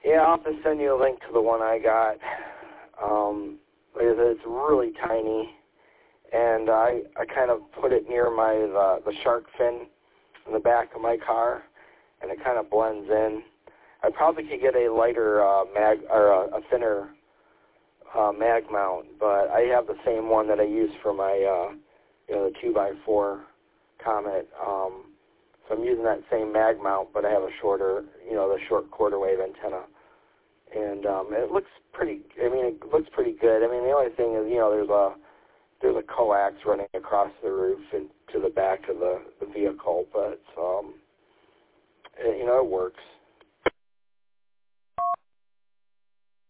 Yeah, I'll have to send you a link to the one I got. Like I said, it's really tiny, and I kind of put it near the shark fin in the back of my car, and it kind of blends in. I probably could get a lighter a thinner mag mount, but I have the same one that I use for my the 2x4 Comet. So I'm using that same mag mount, but I have a shorter, the short quarter wave antenna, and it looks pretty. It looks pretty good. The only thing is, there's a coax running across the roof and to the back of the vehicle, but it works.